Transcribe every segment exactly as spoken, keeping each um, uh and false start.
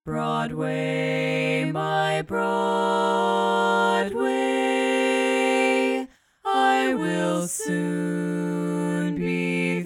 Broadway, my Broadway, I will soon be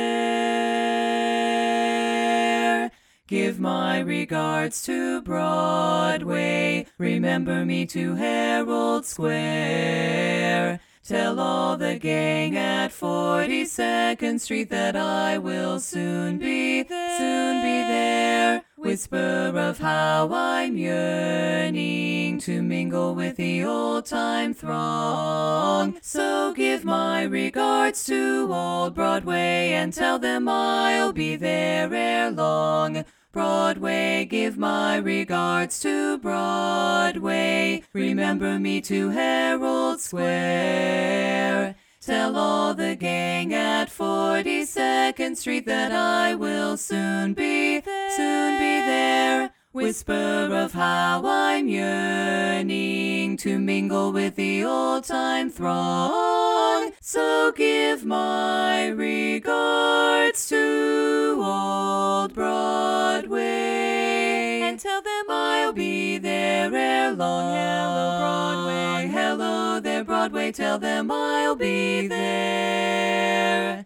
there. Give my regards to Broadway, remember me to Herald Square. Tell all the gang at forty-second Street that I will soon be there, soon be there. Whisper of how I'm yearning to mingle with the old-time throng. So give my regards to old Broadway and tell them I'll be there ere long. Broadway, give my regards to Broadway. Remember me to Herald Square. Tell all the gang at forty-second Street that I will soon be there, soon be there. Whisper of how I'm yearning to mingle with the old-time throng. So give my regards to old Broadway and tell them I'll be there ere long. Hello, Broadway. Hello there, Broadway. Tell them I'll be there.